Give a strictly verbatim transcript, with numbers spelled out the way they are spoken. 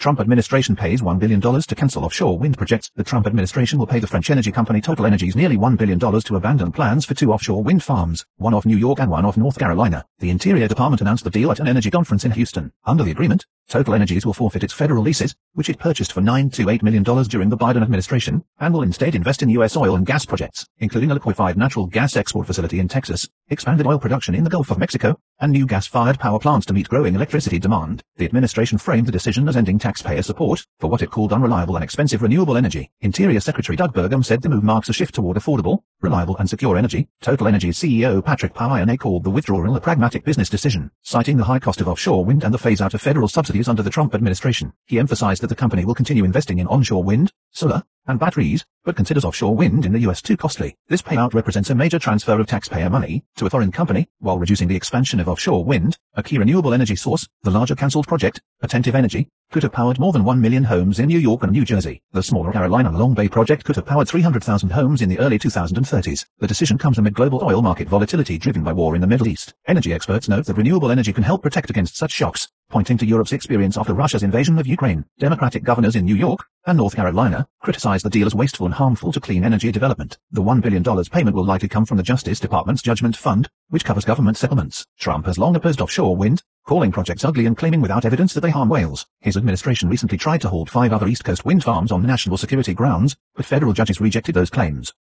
Trump administration pays one billion dollars to cancel offshore wind projects. The Trump administration will pay the French energy company TotalEnergies nearly one billion dollars to abandon plans for two offshore wind farms, one off New York and one off North Carolina. The Interior Department announced the deal at an energy conference in Houston. Under the agreement, TotalEnergies will forfeit its federal leases, which it purchased for nine to eight million dollars during the Biden administration, and will instead invest in U S oil and gas projects, including a liquefied natural gas export facility in Texas, expanded oil production in the Gulf of Mexico, and new gas-fired power plants to meet growing electricity demand. The administration framed the decision as ending taxpayer support for what it called unreliable and expensive renewable energy. Interior Secretary Doug Burgum said the move marks a shift toward affordable, reliable and secure energy. TotalEnergies C E O Patrick Pouyanné called the withdrawal a pragmatic business decision, citing the high cost of offshore wind and the phase-out of federal subsidies under the Trump administration. He emphasized that the company will continue investing in onshore wind, solar, and batteries, but considers offshore wind in the U S too costly. This payout represents a major transfer of taxpayer money to a foreign company, while reducing the expansion of offshore wind, a key renewable energy source. The larger cancelled project, Attentive Energy, could have powered more than one million homes in New York and New Jersey. The smaller Carolina Long Bay project could have powered three hundred thousand homes in the early two thousand thirties. The decision comes amid global oil market volatility driven by war in the Middle East. Energy experts note that renewable energy can help protect against such shocks, pointing to Europe's experience after Russia's invasion of Ukraine. Democratic governors in New York and North Carolina criticized the deal as wasteful and harmful to clean energy development. The one billion dollars payment will likely come from the Justice Department's Judgment Fund, which covers government settlements. Trump has long opposed offshore wind, calling projects ugly and claiming without evidence that they harm whales. His administration recently tried to hold five other East Coast wind farms on national security grounds, but federal judges rejected those claims.